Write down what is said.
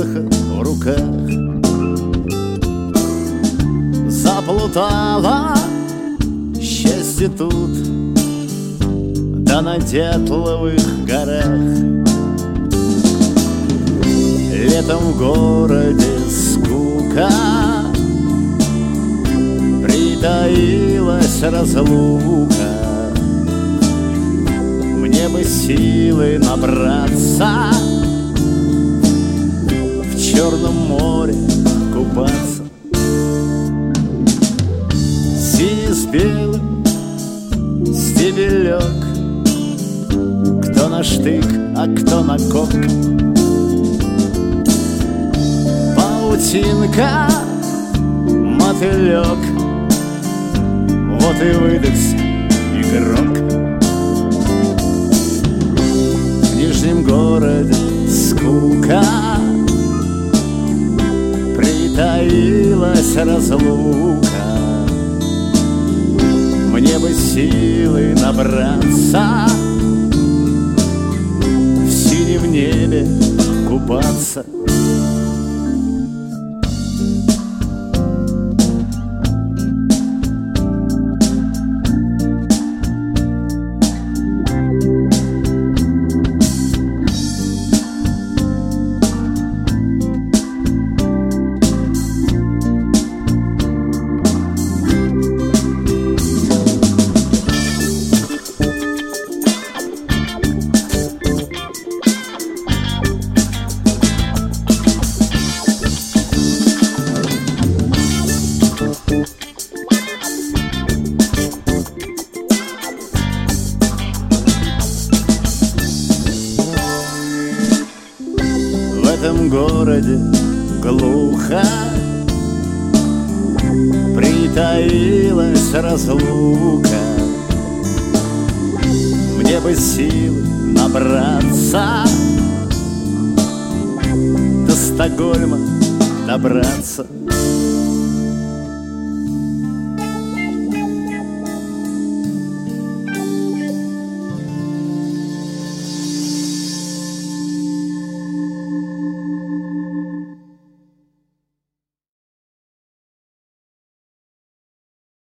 посоха в руках. Заплутала счастье тут, да на Дятловых горах. Летом в городе скука, притаилась разлука. Мне бы силы набраться, в Черном море купаться. Синий с белым стебелек, кто на штык, а кто на кок. Паутинка, мотылек, вот и выдохся игрок. В Нижнем городе скука, притаилась разлука. Мне бы силы набраться, в синем небе купаться. В этом городе глухо, притаилась разлука. Мне бы силы набраться, до Стокгольма добраться.